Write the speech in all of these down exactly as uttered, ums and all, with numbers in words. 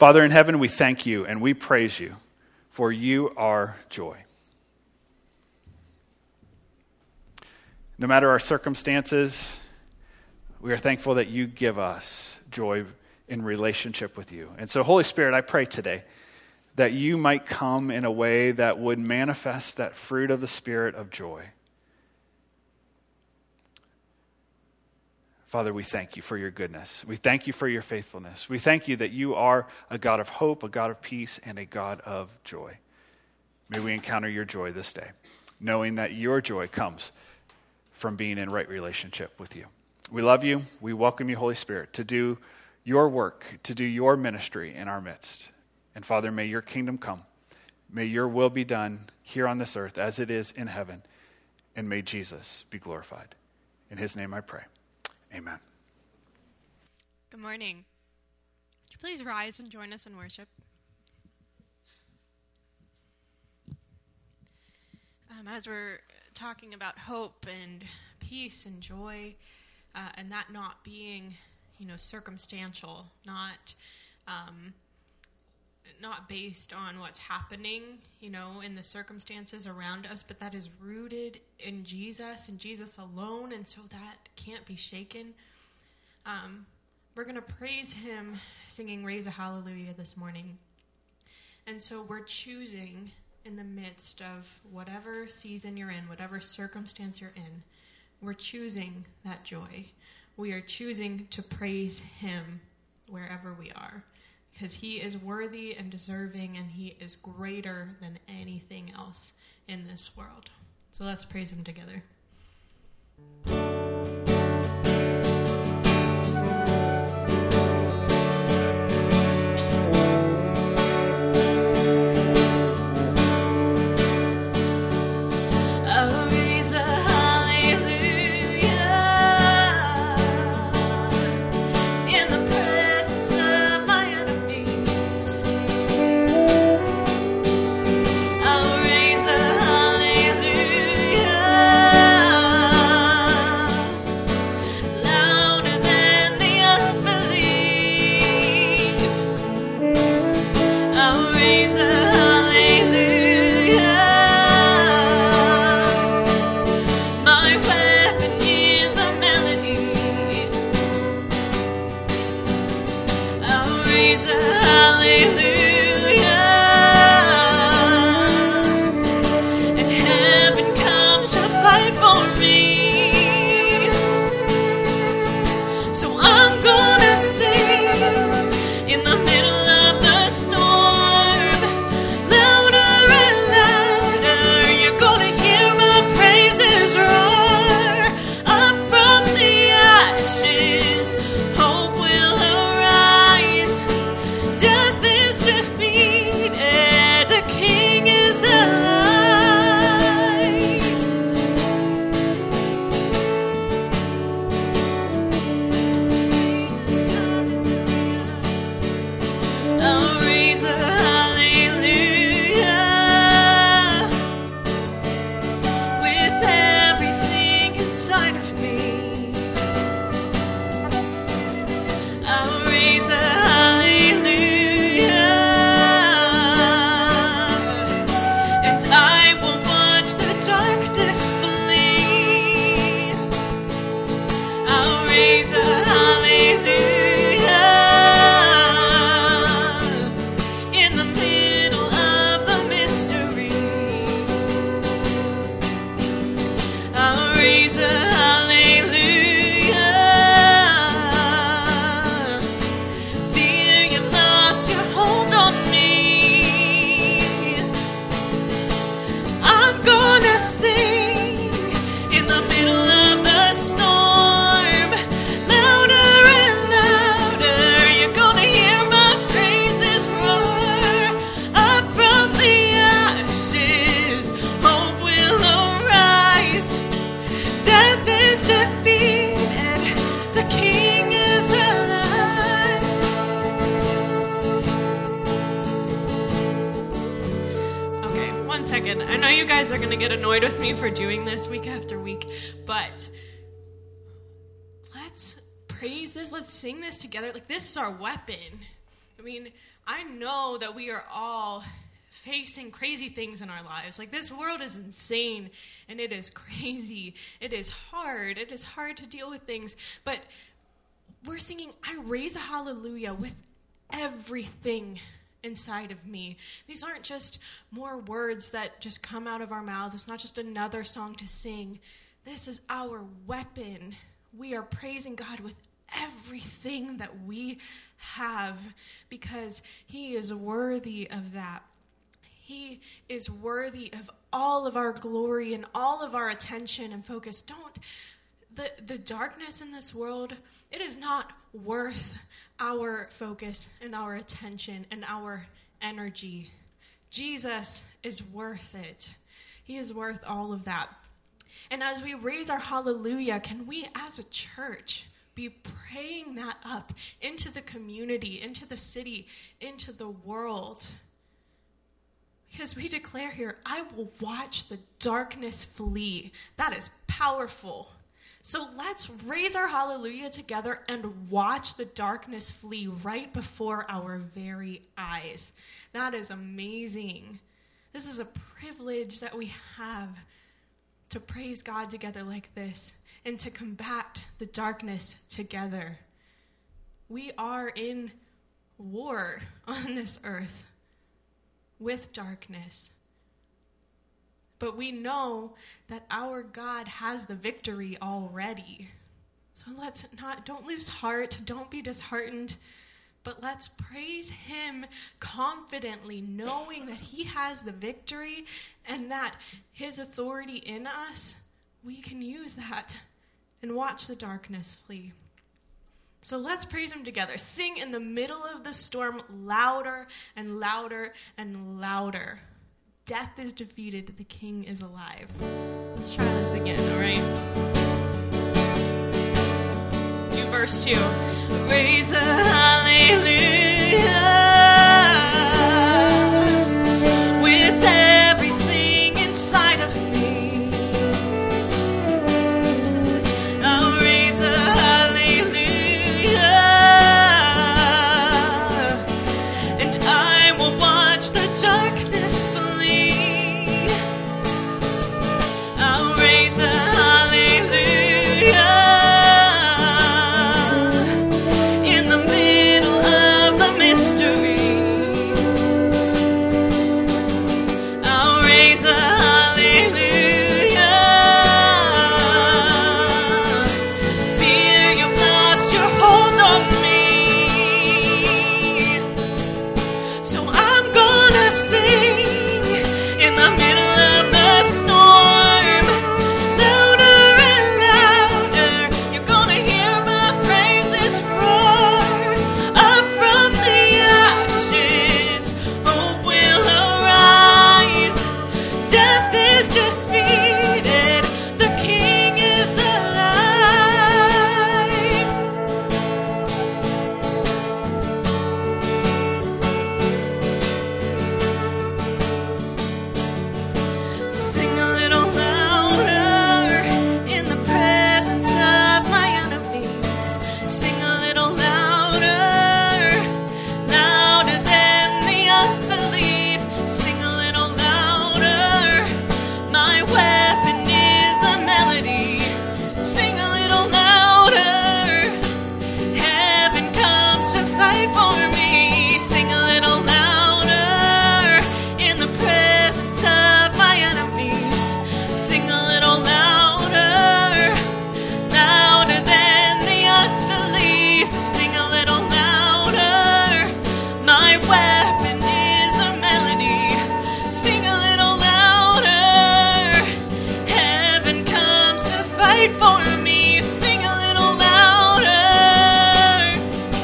Father in heaven, we thank you and we praise you, for you are joy. No matter our circumstances, we are thankful that you give us joy in relationship with you. And so, Holy Spirit, I pray today that you might come in a way that would manifest that fruit of the Spirit of joy. Father, we thank you for your goodness. We thank you for your faithfulness. We thank you that you are a God of hope, a God of peace, and a God of joy. May we encounter your joy this day, knowing that your joy comes from being in right relationship with you. We love you. We welcome you, Holy Spirit, to do your work, to do your ministry in our midst. And Father, may your kingdom come. May your will be done here on this earth as it is in heaven. And may Jesus be glorified. In his name I pray. Amen. Good morning. Would you please rise and join us in worship? Um, as we're talking about hope and peace and joy, uh, and that not being, you know, circumstantial, not um, not based on what's happening, you know, in the circumstances around us, but that is rooted in Jesus and Jesus alone, and so that can't be shaken. Um, we're going to praise him singing Raise a Hallelujah this morning. And so we're choosing in the midst of whatever season you're in, whatever circumstance you're in, we're choosing that joy. We are choosing to praise him wherever we are, because he is worthy and deserving, and he is greater than anything else in this world. So let's praise him together. I know you guys are going to get annoyed with me for doing this week after week, but let's praise this. Let's sing this together. Like, this is our weapon. I mean, I know that we are all facing crazy things in our lives. Like, this world is insane, and it is crazy. It is hard. It is hard to deal with things. But we're singing, I raise a hallelujah with everything inside of me. These aren't just more words that just come out of our mouths. It's not just another song to sing. This is our weapon. We are praising God with everything that we have because he is worthy of that. He is worthy of all of our glory and all of our attention and focus. Don't, the, the darkness in this world, it is not worth our focus and our attention and our energy. Jesus is worth it. He is worth all of that. And as we raise our hallelujah, can we as a church be praying that up into the community, into the city, into the world? Because we declare here, I will watch the darkness flee. That is powerful. So let's raise our hallelujah together and watch the darkness flee right before our very eyes. That is amazing. This is a privilege that we have to praise God together like this and to combat the darkness together. We are in war on this earth with darkness. But we know that our God has the victory already. So let's not, don't lose heart, don't be disheartened, but let's praise him confidently, knowing that he has the victory and that his authority in us, we can use that and watch the darkness flee. So let's praise him together. Sing in the middle of the storm louder and louder and louder. Death is defeated. The King is alive. Let's try this again, all right? Do verse two. Raise a hallelujah with everything inside of me. I'll raise a hallelujah and I will watch the darkness flee. I'll raise a hallelujah in the middle of the mystery. I'll raise a hallelujah. Fear, you've lost your hold on me. So I'm gonna sing in the middle of the storm, louder and louder. You're gonna hear my praises roar up from the ashes. Hope will arise. Death is defeated. The King is alive. Sing a little louder in the presence of my enemies. Sing a little louder, louder than the unbelief. Sing a little louder, my weapon is a melody. Sing a little louder, heaven comes to fight for me. Sing a little louder in the presence of my enemies. Sing a little louder, louder than the unbelief. Sing a little louder, my weapon is a melody. Sing a little louder, heaven comes to fight for me. Sing a little louder.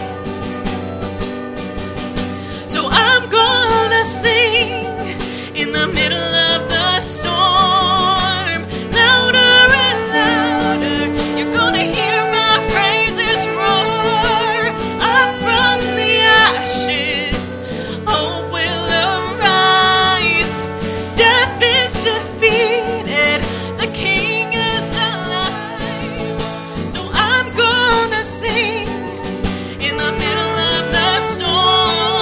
So I'm gonna sing in the middle of the storm, louder and louder. You're gonna hear my praises roar up from the ashes. Hope will arise. Death is defeated. The King is alive. So I'm gonna sing in the middle of the storm.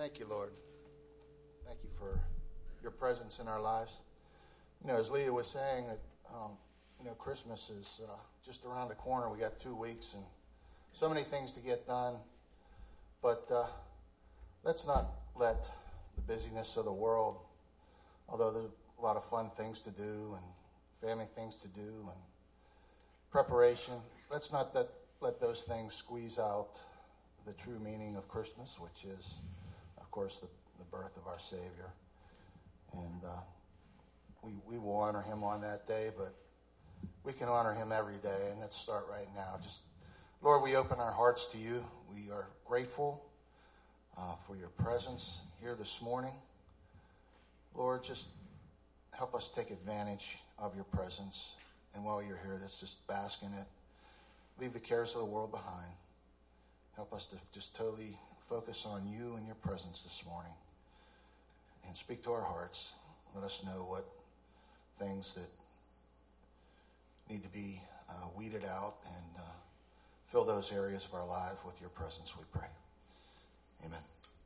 Thank you, Lord. Thank you for your presence in our lives. You know, as Leah was saying, that um, you know, Christmas is uh, just around the corner. We got two weeks and so many things to get done. But uh, let's not let the busyness of the world, although there's a lot of fun things to do and family things to do and preparation, let's not let, let those things squeeze out the true meaning of Christmas, which is, of course, the, the birth of our Savior. And uh, we, we will honor him on that day, but we can honor him every day, and let's start right now. Just, Lord, we open our hearts to you. We are grateful uh, for your presence here this morning. Lord, just help us take advantage of your presence. And while you're here, let's just bask in it. Leave the cares of the world behind. Help us to just totally focus on you and your presence this morning. And speak to our hearts. Let us know what things that need to be uh, weeded out, and uh, fill those areas of our life with your presence, we pray. Amen.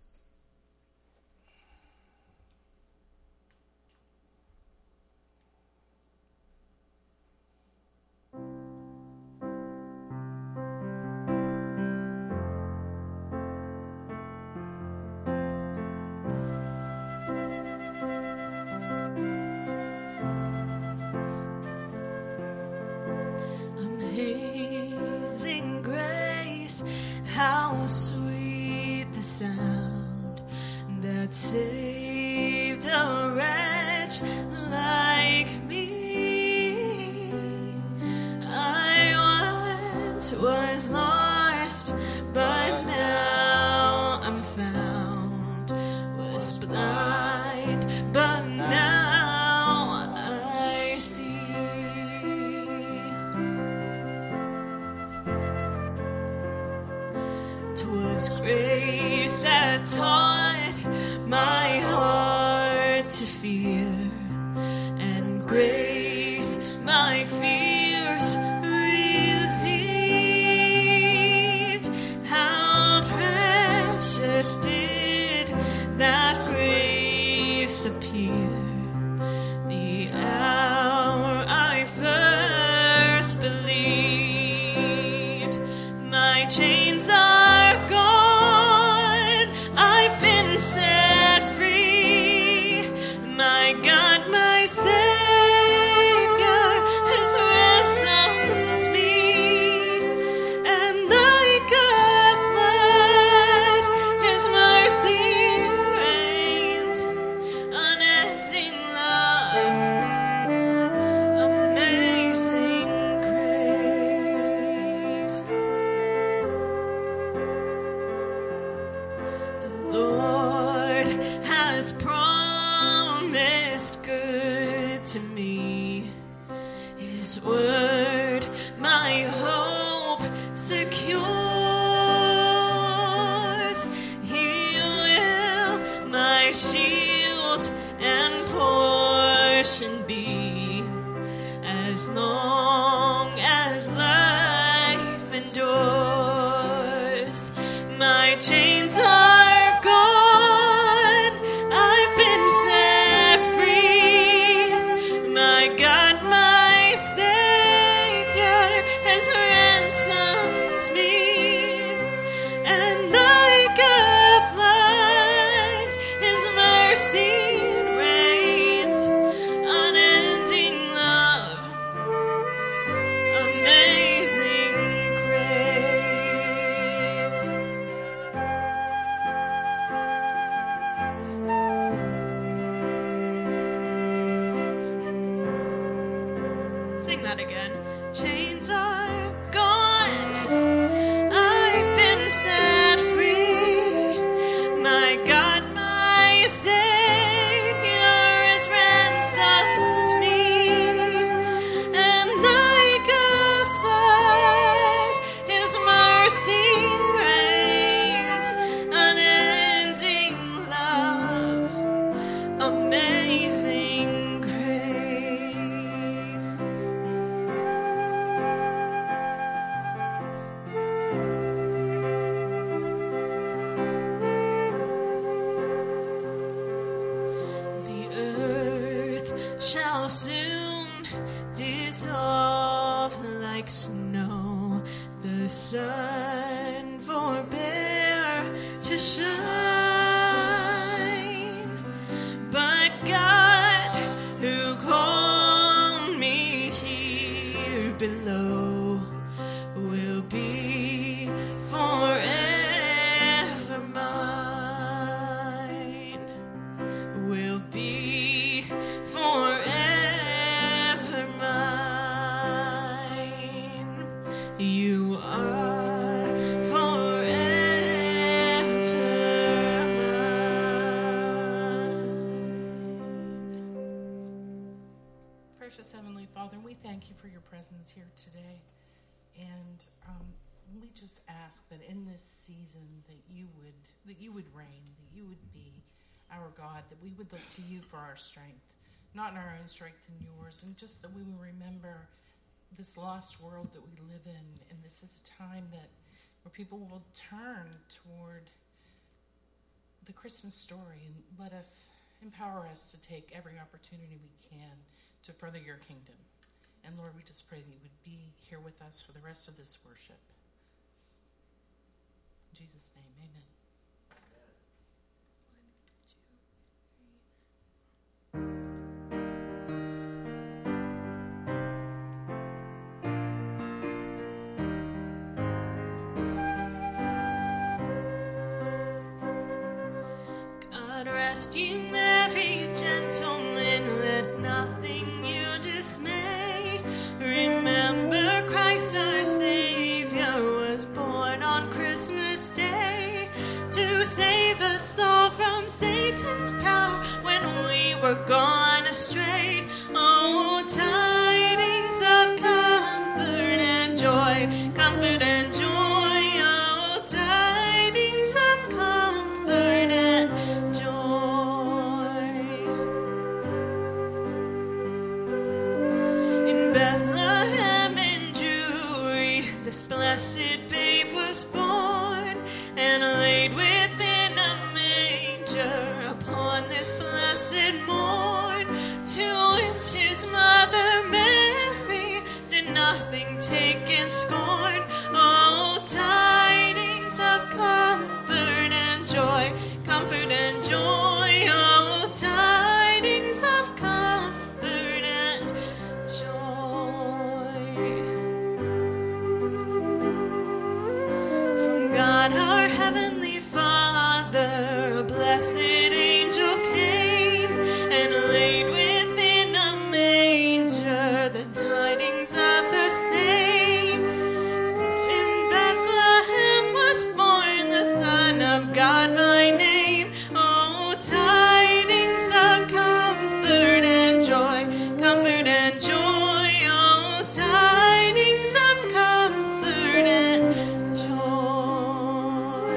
Amazing grace, how sweet the sound that saved a wretch like me. I once was lost, but now I'm found. Was blind, but now I see. 'Twas grace that taught my heart to fear, and grace my fears relieved. How precious did that grace appear the hour I first believed. My chains are gone, I've been set free. My God, my Savior has ransomed me, and like a flood his mercy reigns. Unending love, amazing grace. The Lord has promised good to me. His word my hope secures. He will my shield and portion be, as long as life endures. My chains are gone, I've been set free. My God, my Savior has ransomed me, and like a flood his mercy reigns. Unending love, amazing grace. Sing that again. Chains are gone, I've been set free. My God, my Savior has ransomed me, and like a flood his mercy reigns. Unending love, amazing grace. dissolve like snow. The sun forbear to shine, but God, who called me here below, will be forever mine, will be forever mine. You are forever mine. Precious Heavenly Father, we thank you for your presence here today. And um, we just ask that in this season that you would that you would reign, that you would be our God, that we would look to you for our strength, not in our own strength and yours, and just that we will remember this lost world that we live in, and this is a time that where people will turn toward the Christmas story, and let us empower us to take every opportunity we can to further your kingdom. And Lord, we just pray that you would be here with us for the rest of this worship. In Jesus' name, amen. God rest ye merry gentlemen, let nothing you dismay. Remember Christ our Savior was born on Christmas Day to save us all from Satan's power when we were gone astray. Oh, tidings of comfort and joy, comfort and joy. Oh, tidings of comfort and joy. In Bethlehem in Jewry, this blessed babe was born and laid within a manger upon this blessed morn, to which his mother Mary did nothing take in scorn. Oh, tidings of comfort and joy, comfort and joy. Oh, tidings of comfort and joy. From God our Heavenly Father, a blessed angel came and laid within a manger the tidings of the same. In Bethlehem was born the Son of God by name. Oh, tidings of comfort and joy, comfort and joy. Oh, tidings of comfort and joy.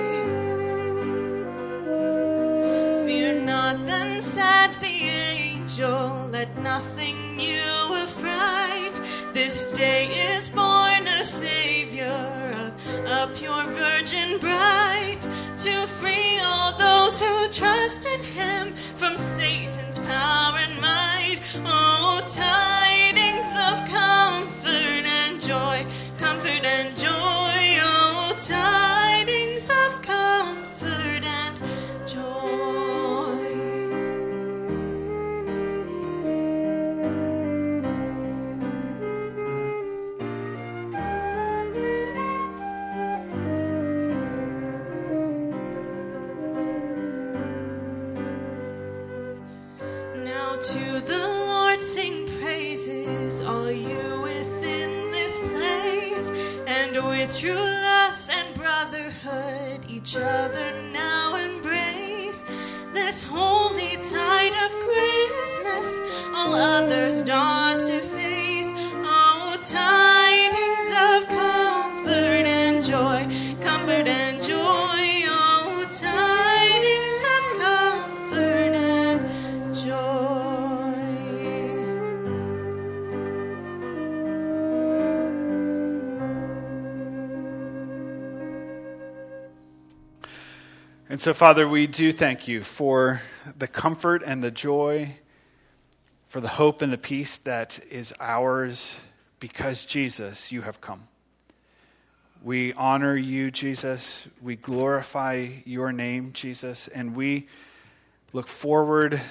Fear not, then said the angel, let nothing you affright. This day is born a Savior, a, a pure virgin bright, to free all those who trust in him from Satan's power and might. Oh, tidings of comfort and joy, comfort and joy. Oh, tidings of comfort and joy. Now to the Lord sing praises, all you within this place, and with true love and brotherhood each other now embrace. This holy tide of Christmas all others doth deface. Oh, tidings of comfort and joy, comfort and joy. Oh, tidings of comfort and joy. And so, Father, we do thank you for the comfort and the joy, for the hope and the peace that is ours because, Jesus, you have come. We honor you, Jesus. We glorify your name, Jesus, and we look forward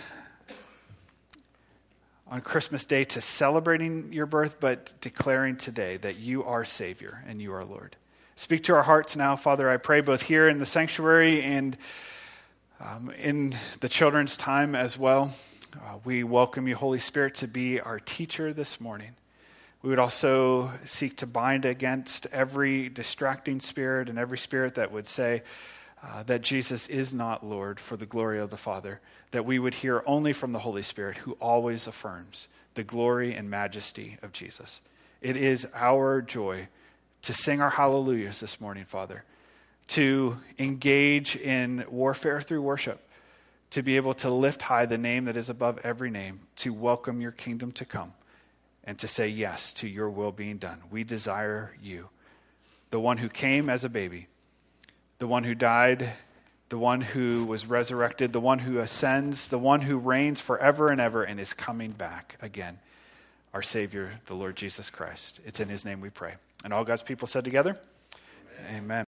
on Christmas Day to celebrating your birth, but declaring today that you are Savior and you are Lord. Speak to our hearts now, Father, I pray, both here in the sanctuary and um, in the children's time as well. Uh, we welcome you, Holy Spirit, to be our teacher this morning. We would also seek to bind against every distracting spirit and every spirit that would say uh, that Jesus is not Lord for the glory of the Father, that we would hear only from the Holy Spirit, who always affirms the glory and majesty of Jesus. It is our joy to sing our hallelujahs this morning, Father, to engage in warfare through worship, to be able to lift high the name that is above every name, to welcome your kingdom to come, and to say yes to your will being done. We desire you, the one who came as a baby, the one who died, the one who was resurrected, the one who ascends, the one who reigns forever and ever and is coming back again, our Savior, the Lord Jesus Christ. It's in his name we pray. And all God's people said together, amen. Amen.